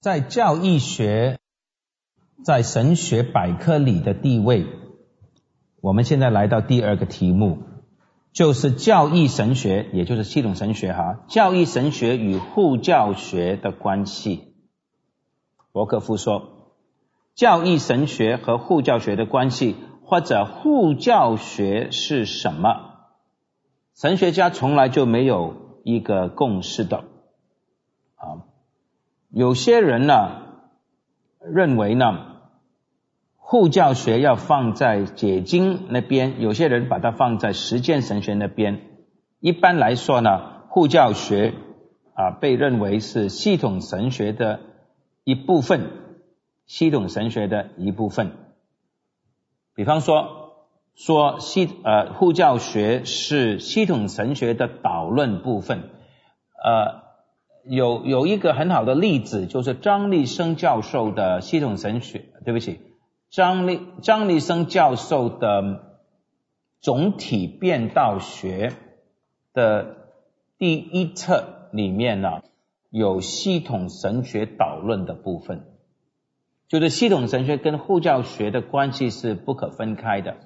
在教义学在神学百科里的地位，我们现在来到第二个题目，就是教义神学，也就是系统神学教义神学与护教学的关系。伯克夫说，教义神学和护教学的关系，或者护教学是什么？神学家从来就没有一个共识的。有些人认为护教学要放在解经那边，有些人把它放在实践神学那边。一般来说护教学被认为是系统神学的一部分，比方说护教学是系统神学的导论部分。有一个很好的例子，就是张立生教授的系统神学，张立生教授的总体变道学的第一册里面有系统神学导论的部分，就是系统神学跟护教学的关系是不可分开的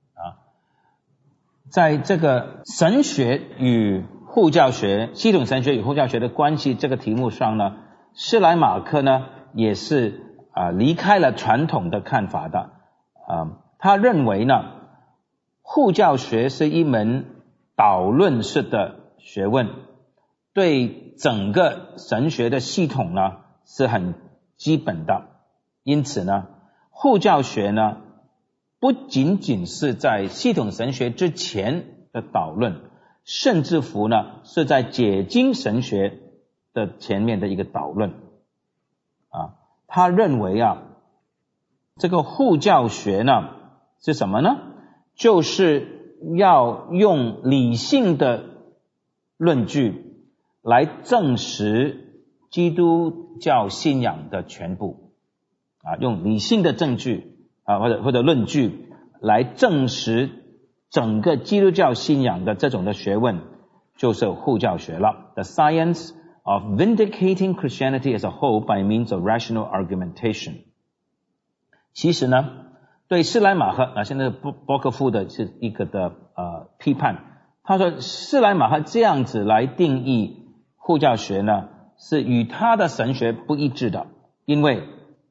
在这个神学与护教学，系统神学与护教学的关系这个题目上施莱马克也是离开了传统的看法的。他认为护教学是一门导论式的学问，对整个神学的系统是很基本的。因此护教学不仅仅是在系统神学之前的导论，甚至乎是在解经神学的前面的一个导论。他认为这个护教学是什么呢？就是要用理性的论据来证实基督教信仰的全部用理性的证据或者论据来证实整个基督教信仰的这种的学问，就是护教学了。 The science of vindicating Christianity as a whole by means of rational argumentation。 其实对施莱马赫现在伯克夫的是一个的批判。他说施莱马赫这样子来定义护教学是与他的神学不一致的，因为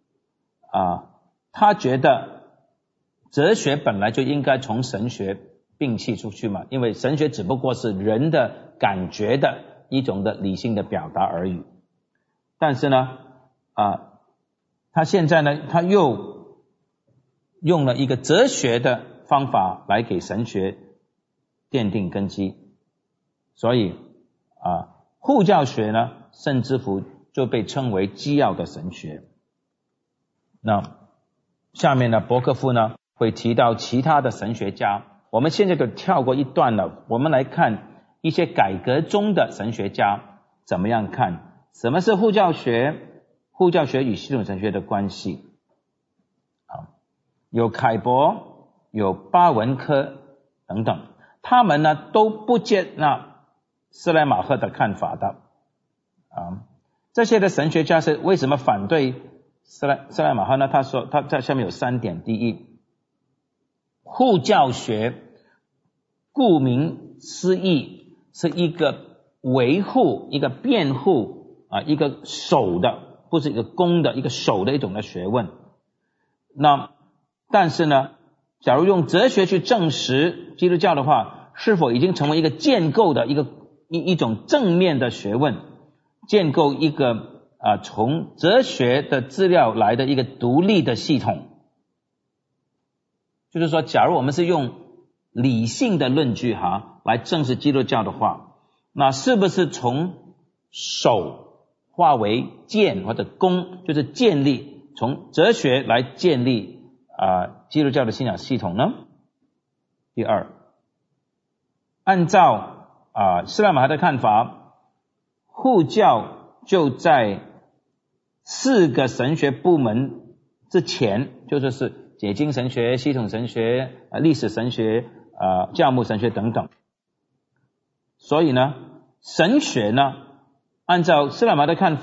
他觉得哲学本来就应该从神学摒弃出去嘛，因为神学只不过是人的感觉的一种的理性的表达而已。但是他现在他又用了一个哲学的方法来给神学奠定根基，所以护教学甚至乎就被称为基要的神学。那下面伯克夫会提到其他的神学家，我们现在就跳过一段了，我们来看一些改革中的神学家怎么样看什么是护教学，护教学与系统神学的关系。有凯伯，有巴文科等等，他们都不接纳施莱马赫的看法的。这些的神学家是为什么反对施莱马赫呢？他说他在下面有3点。第一，护教学顾名思义是一个维护，一个辩护一个守的，不是一个攻的，一个守的一种的学问。但是假如用哲学去证实基督教的话，是否已经成为一个建构的一种正面的学问，建构一个从哲学的资料来的一个独立的系统。就是说假如我们是用理性的论据来证实基督教的话，那是不是从守化为建或者攻，就是建立，从哲学来建立基督教的信仰系统呢？第二，按照施莱马赫的看法，护教就在4个神学部门之前，就是解经神学、系统神学、历史神学、教牧神学等等。所以神学按照施莱马赫的看法，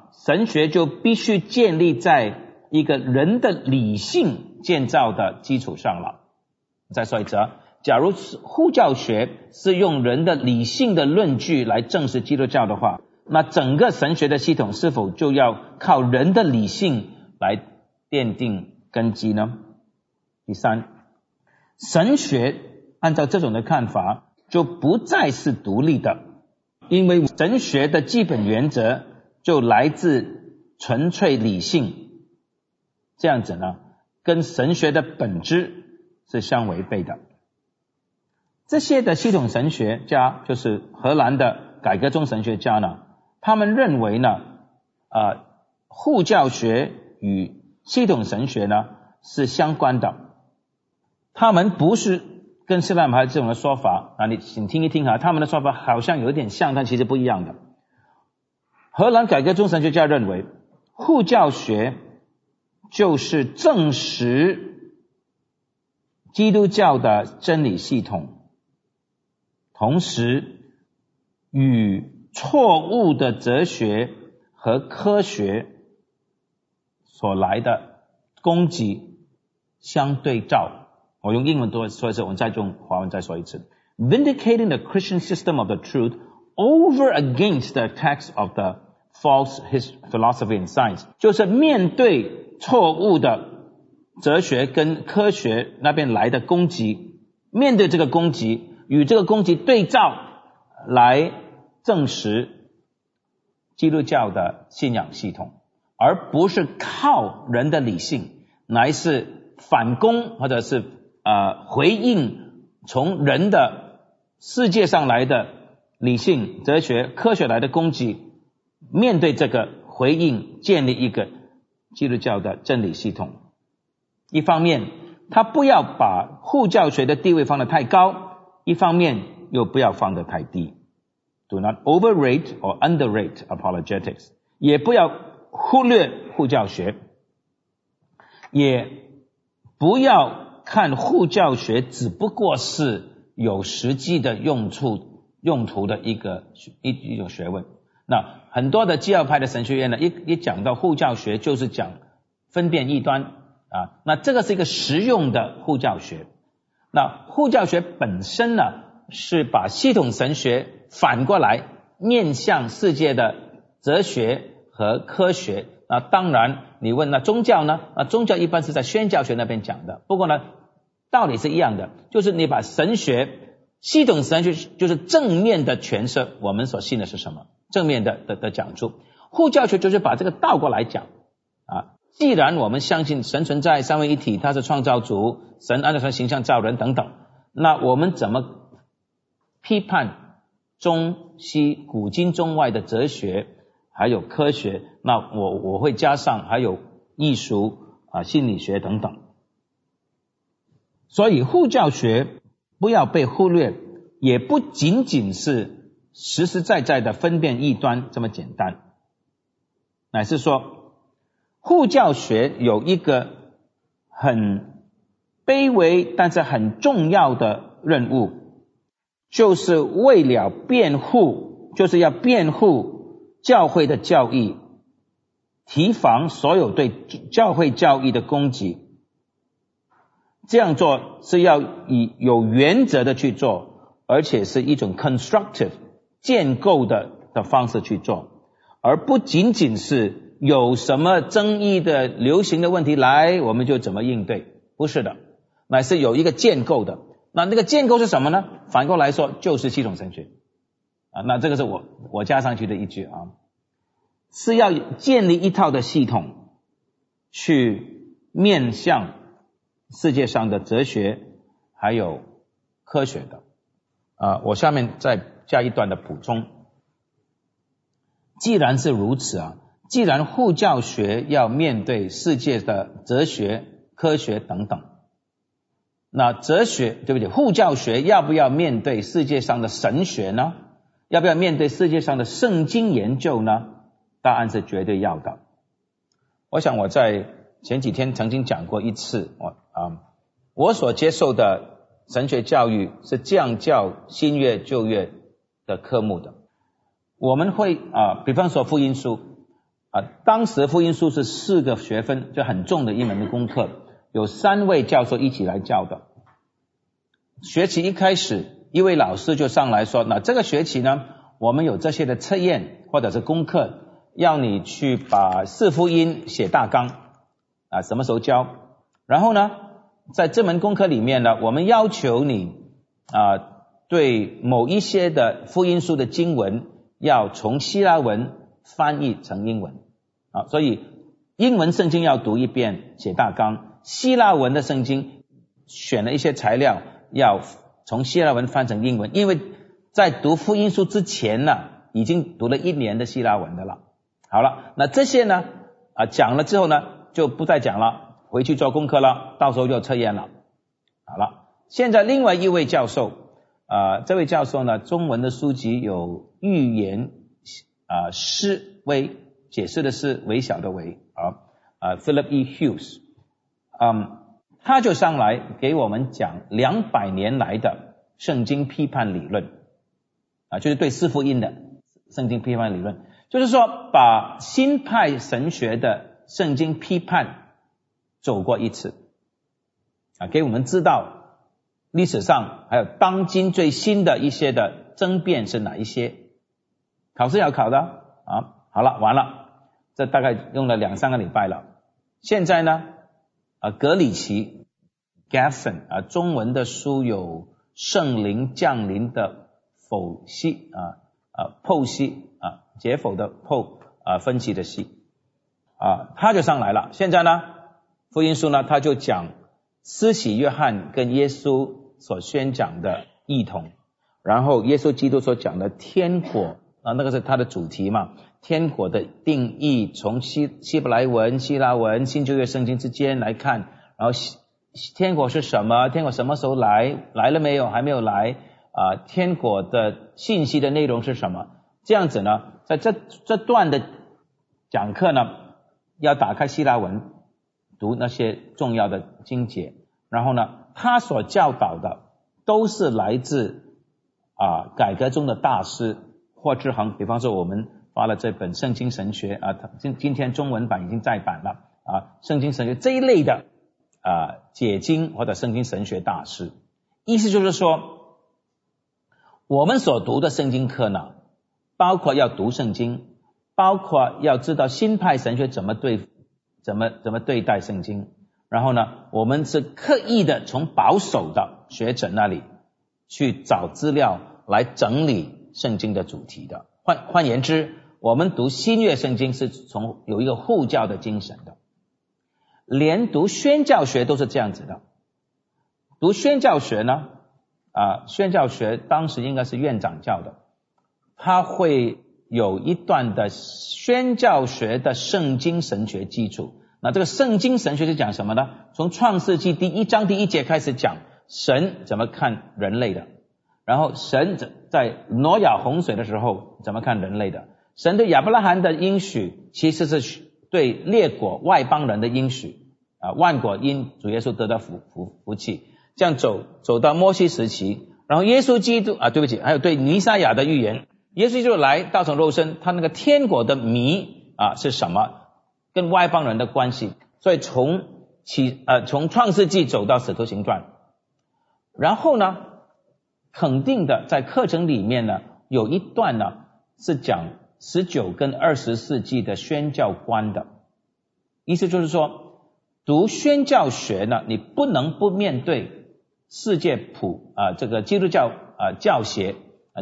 神学就必须建立在一个人的理性建造的基础上了。再说一次啊，假如护教学是用人的理性的论据来证实基督教的话，那整个神学的系统是否就要靠人的理性来奠定根基呢？第三，神学按照这种的看法就不再是独立的，因为神学的基本原则就来自纯粹理性，这样子呢，跟神学的本质是相违背的。这些的系统神学家，就是荷兰的改革宗神学家呢，他们认为呢，护教学与系统神学呢是相关的。他们不是跟斯兰马这种的说法啊，你请听一听啊，他们的说法好像有点像，但其实不一样的。荷兰改革宗神学家认为，护教学就是证实基督教的真理系统，同时与错误的哲学和科学所来的攻击相对照。我用英文多说一次，我再用华文再说一次。Vindicating the Christian system of the truth over against the attacks of the false philosophy and science， 就是面对错误的哲学跟科学那边来的攻击，面对这个攻击，与这个攻击对照，来证实基督教的信仰系统，而不是靠人的理性，乃是反攻或者是回应从人的世界上来的理性、哲学、科学来的攻击，面对这个回应，建立一个基督教的真理系统。一方面，他不要把护教学的地位放得太高，一方面又不要放得太低。Do not overrate or underrate apologetics， 也不要忽略护教学，也不要看护教学只不过是有实际的用途的一种学问。那很多的基要派的神学院呢，一讲到护教学就是讲分辨异端啊，那这个是一个实用的护教学。那护教学本身呢，是把系统神学反过来面向世界的哲学和科学。那当然你问那宗教呢，宗教一般是在宣教学那边讲的，不过呢道理是一样的，就是你把神学系统神学就是正面的诠释我们所信的是什么，正面的讲出。护教学就是把这个倒过来讲啊，既然我们相信神存在，三位一体，他是创造主，神按照他形象造人等等，那我们怎么批判中西古今中外的哲学还有科学？那我会加上还有艺术心理学等等。所以护教学不要被忽略，也不仅仅是实实在在的分辨异端这么简单，乃是说护教学有一个很卑微但是很重要的任务，就是为了辩护，就是要辩护教会的教义，提防所有对教会教义的攻击。这样做是要以有原则的去做，而且是一种 constructive 建构的方式去做，而不仅仅是有什么争议的流行的问题来我们就怎么应对，不是的，乃是有一个建构的。那个建构是什么呢？反过来说就是系统神学那这个是我加上去的一句是要建立一套的系统去面向世界上的哲学还有科学的我下面再加一段的补充。既然是如此既然护教学要面对世界的哲学、科学等等，那护教学要不要面对世界上的神学呢？要不要面对世界上的圣经研究呢？答案是绝对要的。我想我在前几天曾经讲过一次我所接受的神学教育是降教新约旧约的科目的。我们会比方说福音书， 当时福音书是4个学分，就很重的一门的功课，有3位教授一起来教的。学期一开始，一位老师就上来说，那这个学期呢，我们有这些的测验或者是功课，要你去把4福音写大纲什么时候交。然后呢，在这门功课里面呢，我们要求你对某一些的福音书的经文要从希腊文翻译成英文所以英文圣经要读一遍写大纲，希腊文的圣经选了一些材料要从希腊文翻成英文，因为在读福音书之前呢，已经读了1年的希腊文的了。好了，那这些呢讲了之后呢，就不再讲了，回去做功课了，到时候就测验了。好了，现在另外一位教授这位教授呢，中文的书籍有寓言诗微，解释的是微小的微Philip E. Hughes 他就上来给我们讲200年来的圣经批判理论就是对4福音的圣经批判理论，就是说把新派神学的圣经批判走过一次给我们知道历史上还有当今最新的一些的争辩是哪一些。考试要考的好了，完了，这大概用了2-3个礼拜了。现在呢格里奇 Gasson 中文的书有圣灵降临的剖析剖析解剖的剖分析的析他就上来了。现在呢福音书呢，他就讲施洗约翰跟耶稣所宣讲的异同，然后耶稣基督所讲的天国那个是他的主题嘛，天国的定义从希伯来文、希腊文、新旧约圣经之间来看，然后天国是什么，天国什么时候来了没有，还没有来天国的信息的内容是什么。这样子呢，在这段的讲课呢，要打开希腊文读那些重要的经节，然后呢他所教导的都是来自改革中的大师霍志恒，比方说我们发了这本圣经神学今天中文版已经再版了圣经神学这一类的解经或者圣经神学大师。意思就是说，我们所读的圣经课呢，包括要读圣经，包括要知道新派神学怎么对待圣经，然后呢我们是刻意的从保守的学者那里去找资料来整理圣经的主题的。换言之，我们读新约圣经是从有一个护教的精神的，连读宣教学都是这样子的。读宣教学呢宣教学当时应该是院长教的，他会有一段的宣教学的圣经神学基础。那这个圣经神学是讲什么呢？从创世纪第1章第1节开始讲神怎么看人类的，然后神在挪亚洪水的时候怎么看人类的，神对亚伯拉罕的应许其实是对列国外邦人的应许万国因主耶稣得到福气。这样走到摩西时期，然后耶稣基督对不起，还有对弥赛亚的预言，耶稣基督来道成肉身，他那个天国的谜是什么，跟外邦人的关系。所以从创世纪走到使徒行传，然后呢肯定的在课程里面呢有一段呢是讲19跟20世纪的宣教观的。意思就是说，读宣教学呢，你不能不面对世界这个基督教教协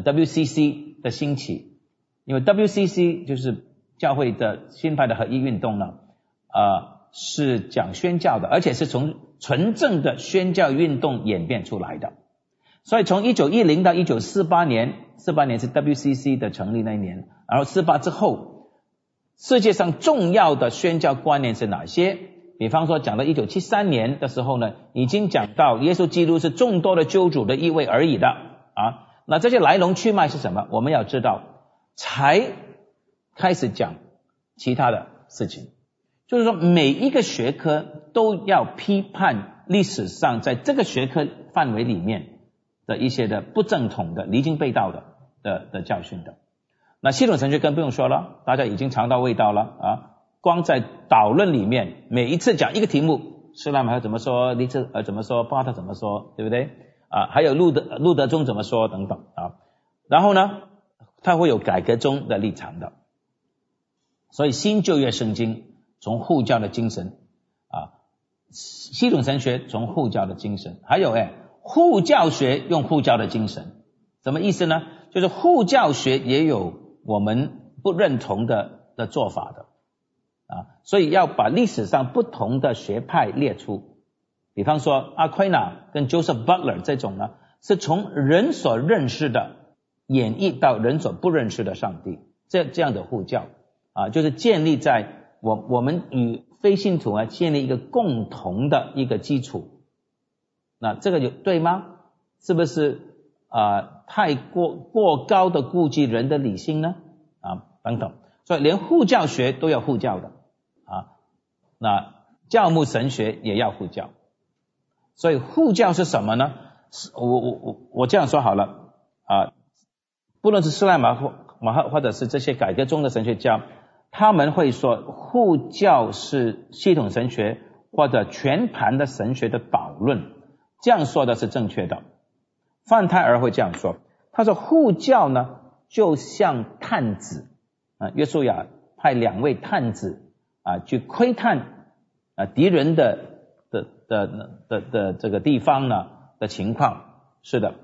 WCC 的兴起，因为 WCC 就是教会的新派的合一运动呢是讲宣教的，而且是从纯正的宣教运动演变出来的。所以从1910到1948年，48年是 WCC 的成立那一年，然后48之后，世界上重要的宣教观念是哪些？比方说讲到1973年的时候呢，已经讲到耶稣基督是众多的救主的一位而已的那这些来龙去脉是什么？我们要知道，才开始讲其他的事情。就是说每一个学科都要批判历史上在这个学科范围里面的一些的不正统的离经背道的教训的。 那系统神学更不用说了，大家已经尝到味道了啊。光在导论里面，每一次讲一个题目，施莱马赫怎么说，尼采怎么说，巴特怎么说，对不对啊？还有路德宗怎么说等等啊。然后呢，他会有改革宗的立场的。所以新旧约圣经从护教的精神啊，系统神学从护教的精神，还有护教学用护教的精神，什么意思呢？就是护教学也有我们不认同的做法的啊，所以要把历史上不同的学派列出。比方说阿奎那跟 Joseph Butler 这种呢，是从人所认识的演绎到人所不认识的上帝，这样的护教啊，就是建立在我们与非信徒建立一个共同的一个基础。那这个对吗？是不是太过高的顾及人的理性呢？啊，等等。所以连护教学都要护教的啊，那教牧神学也要护教。所以护教是什么呢？我这样说好了啊，不论是施莱马赫或者是这些改革中的神学家，他们会说护教是系统神学或者全盘的神学的导论，这样说的是正确的。范泰尔会这样说，他说护教呢就像探子约书亚派2位探子去窥探敌人的这个地方呢的情况。是的，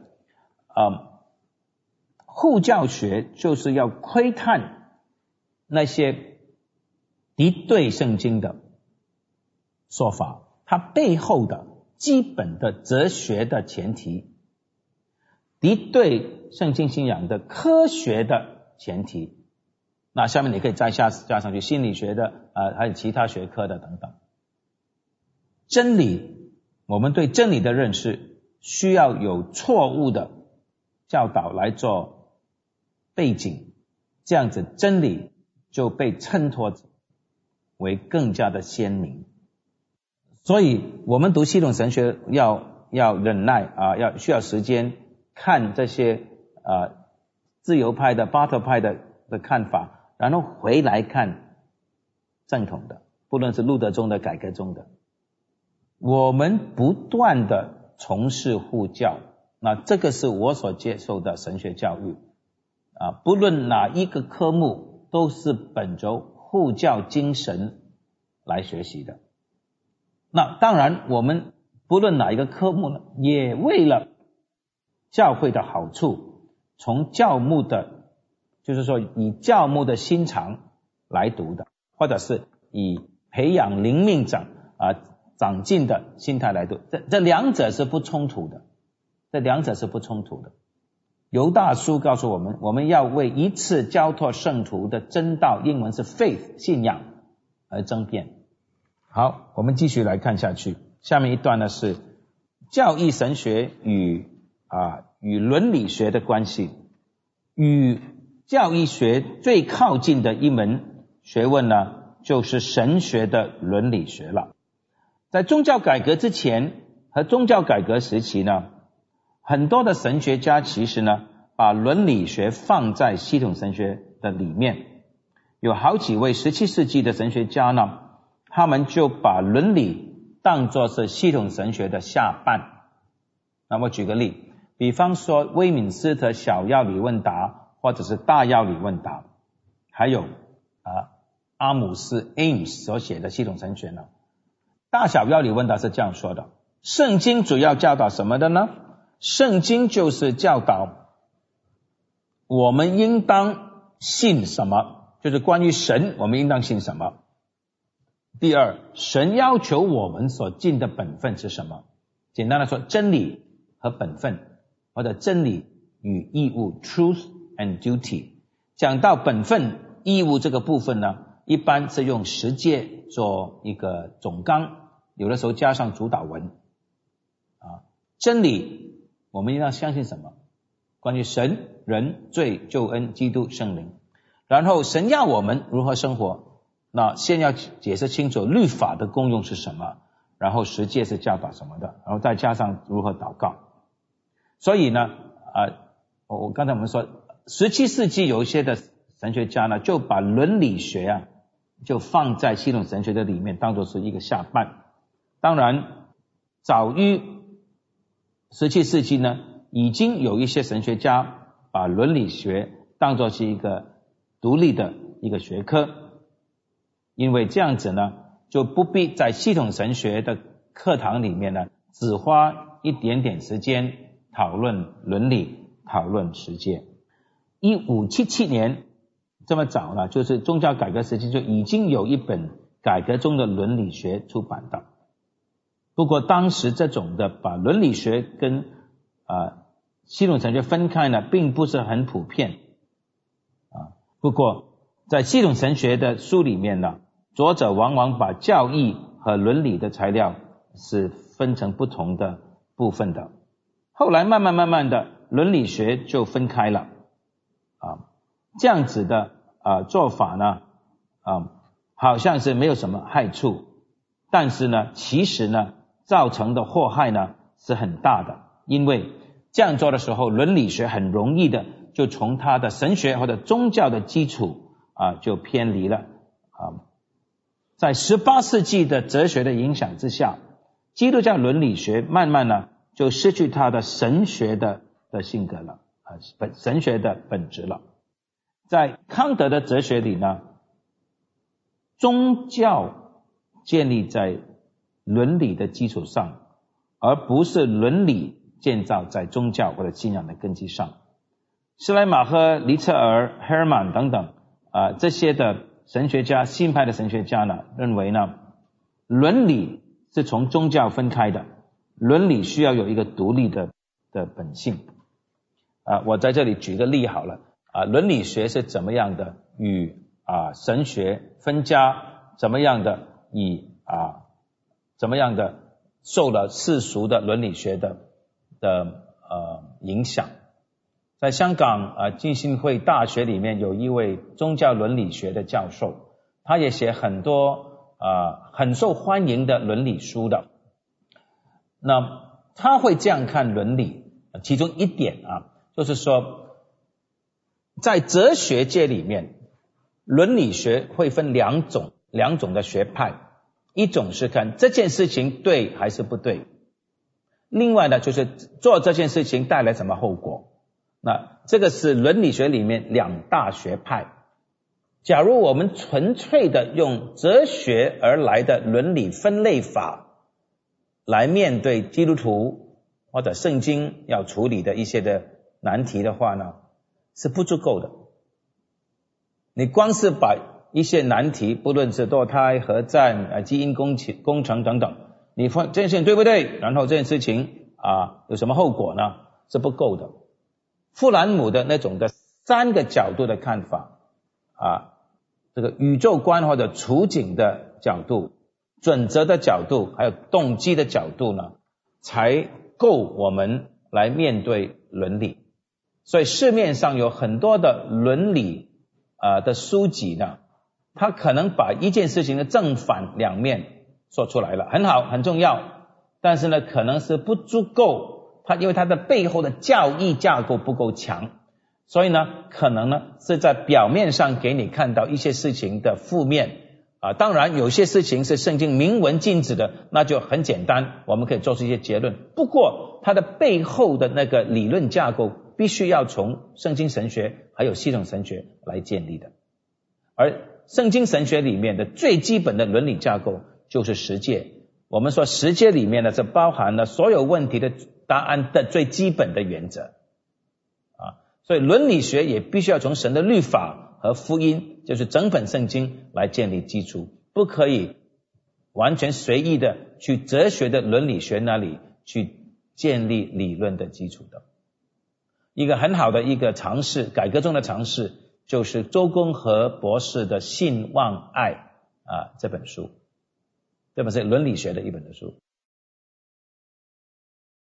护教学就是要窥探那些敌对圣经的说法，它背后的基本的哲学的前提，敌对圣经信仰的科学的前提。那下面你可以再加上去心理学的还有其他学科的等等。真理，我们对真理的认识需要有错误的教导来做背景，这样子真理就被衬托为更加的鲜明。所以我们读系统神学要忍耐需要时间看这些自由派的巴特派的看法，然后回来看正统的，不论是路德宗的改革宗的。我们不断的从事护教，那这个是我所接受的神学教育不论哪一个科目都是本着护教精神来学习的。那当然我们不论哪一个科目呢，也为了教会的好处，从教牧的，就是说以教牧的心肠来读的，或者是以培养灵命长进的心态来读，这两者是不冲突的，犹大书告诉我们，我们要为一次交托圣徒的真道，英文是 faith 信仰而争辩。好，我们继续来看下去。下面一段呢是教义神学与伦理学的关系。与教义学最靠近的一门学问呢，就是神学的伦理学了。在宗教改革之前和宗教改革时期呢，很多的神学家其实呢把伦理学放在系统神学的里面。有好几位17世纪的神学家呢，他们就把伦理当作是系统神学的下半。那么举个例，比方说威敏斯特小要理问答或者是大要理问答，还有阿姆斯 Ames 所写的系统神学呢，大小要理问答是这样说的：圣经主要教导什么的呢？圣经就是教导我们应当信什么，就是关于神我们应当信什么。第二，神要求我们所尽的本分是什么？简单的说，真理和本分，或者真理与义务 truth and duty。 讲到本分义务这个部分呢，一般是用十诫做一个总纲，有的时候加上主导文真理我们应当相信什么？关于神、人、罪、救恩、基督、圣灵。然后神要我们如何生活，那先要解释清楚律法的功用是什么，然后十诫是教导什么的，然后再加上如何祷告。所以呢我刚才我们说17世纪有一些的神学家呢就把伦理学啊就放在系统神学的里面，当作是一个下半。当然早于17世纪呢，已经有一些神学家把伦理学当作是一个独立的一个学科，因为这样子呢就不必在系统神学的课堂里面呢只花一点点时间讨论伦理，讨论实践。1577年这么早呢，就是宗教改革时期就已经有一本改革中的伦理学出版的。不过当时这种的把伦理学跟系统神学分开呢并不是很普遍不过在系统神学的书里面呢，作者往往把教义和伦理的材料是分成不同的部分的。后来慢慢的伦理学就分开了这样子的做法呢好像是没有什么害处，但是呢其实呢造成的祸害呢是很大的，因为这样做的时候伦理学很容易的就从它的神学或者宗教的基础就偏离了在18世纪的哲学的影响之下，基督教伦理学慢慢呢就失去它的神学的性格了神学的本质了。在康德的哲学里呢，宗教建立在伦理的基础上，而不是伦理建造在宗教或者信仰的根基上。施莱马赫、黎彻尔、赫尔曼等等这些的神学家，新派的神学家呢认为呢，伦理是从宗教分开的，伦理需要有一个独立的本性我在这里举个例好了伦理学是怎么样的与神学分家，怎么样的受了世俗的伦理学的影响。在香港浸信会大学里面有一位宗教伦理学的教授，他也写很多很受欢迎的伦理书的。那他会这样看伦理，其中一点就是说在哲学界里面伦理学会分两种的学派，一种是看这件事情对还是不对，另外呢就是做这件事情带来什么后果。那这个是伦理学里面两大学派。假如我们纯粹的用哲学而来的伦理分类法来面对基督徒或者圣经要处理的一些的难题的话呢，是不足够的。你光是把一些难题，不论是堕胎、核战、基因工程等等，你说这件事情对不对，然后这件事情有什么后果呢，是不够的。富兰姆的那种的3个角度的看法这个宇宙观或者处境的角度、准则的角度还有动机的角度呢，才够我们来面对伦理。所以市面上有很多的伦理的书籍呢，它可能把一件事情的正反两面说出来了，很好很重要，但是呢可能是不足够，因为它的背后的教义架构不够强，所以呢可能呢是在表面上给你看到一些事情的负面当然有些事情是圣经明文禁止的，那就很简单，我们可以做出一些结论。不过它的背后的那个理论架构必须要从圣经神学还有系统神学来建立的。而圣经神学里面的最基本的伦理架构就是十诫。我们说十诫里面呢，这包含了所有问题的答案的最基本的原则所以伦理学也必须要从神的律法和福音，就是整本圣经来建立基础，不可以完全随意的去哲学的伦理学那里去建立理论的基础的。一个很好的一个尝试，改革中的尝试，就是周公和博士的信望爱这本书，这本是伦理学的一本的书。